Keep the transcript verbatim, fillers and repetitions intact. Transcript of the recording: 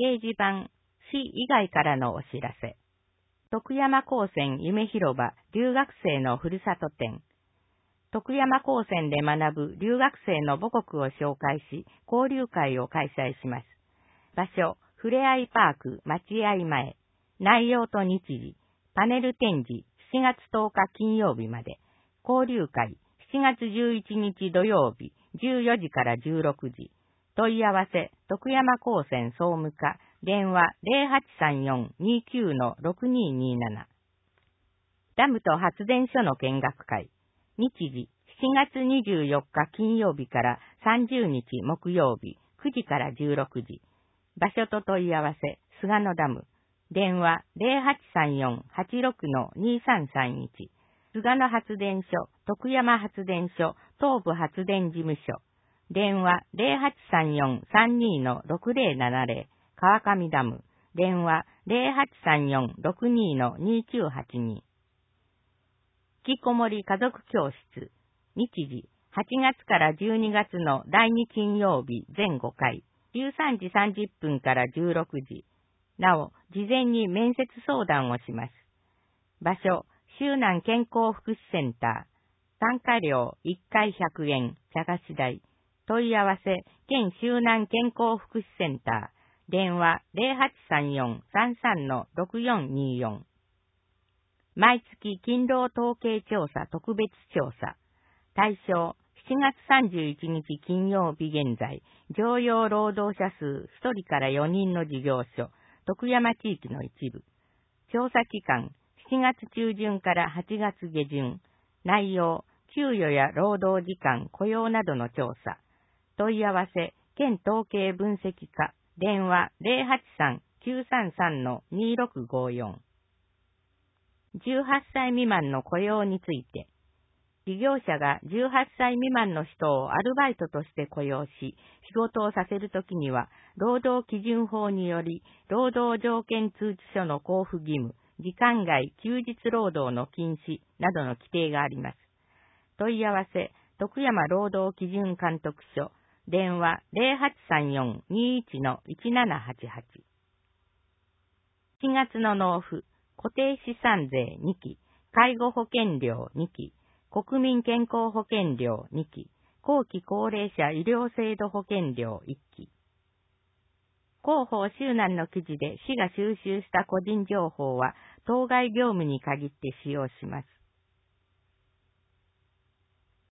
掲示板、市以外からのお知らせ。徳山高専夢広場留学生のふるさと展。徳山高専で学ぶ留学生の母国を紹介し、交流会を開催します。場所、ふれあいパーク待合前。内容と日時、パネル展示、しちがつとおか金曜日まで。交流会、しちがつじゅういちにち土曜日、じゅうよじからじゅうろくじ。問い合わせ、徳山高専総務課、電話 ゼロはちさんよん にきゅう ろくにーにーなな。ダムと発電所の見学会。日時、しちがつにじゅうよっか金曜日からさんじゅうにち木曜日、くじからじゅうろくじ。場所と問い合わせ、菅野ダム。電話 ゼロはちさんよん はちろくのにさんさんいち。菅野発電所、徳山発電所、東部発電事務所。電話 ゼロはちさんよん さんにーのろくぜろななぜろ。川上ダム。電話 ゼロはちさんよん ろくにーのにきゅうはちに。引きこもり家族教室。日時、はちがつからじゅうにがつのだいに金曜日全ごかい、じゅうさんじさんじゅっぷんからじゅうろくじ。なお、事前に面接相談をします。場所、周南健康福祉センター。参加料いっかいひゃくえん、茶菓子代。問い合わせ、県周南健康福祉センター。電話ゼロはちさんよん さんさんのろくよんにーよん。毎月勤労統計調査特別調査。対象、しちがつさんじゅういちにち金曜日現在、常用労働者数ひとりからよにんの事業所、徳山地域の一部。調査期間、しちがつちゅうじゅんからはちがつげじゅん。内容、給与や労働時間、雇用などの調査。問い合わせ、県統計分析課、電話ゼロはちさん きゅうさんさんのにろくごよん。じゅうはっさい未満の雇用について、事業者がじゅうはっさい未満の人をアルバイトとして雇用し、仕事をさせるときには、労働基準法により、労働条件通知書の交付義務、時間外、休日労働の禁止などの規定があります。問い合わせ、徳山労働基準監督署、電話ゼロはちさんよん にいちのいちななはちはち。しちがつの納付、固定資産税にき、介護保険料にき、国民健康保険料にき、後期高齢者医療制度保険料いっき。広報周南の記事で市が収集した個人情報は当該業務に限って使用します。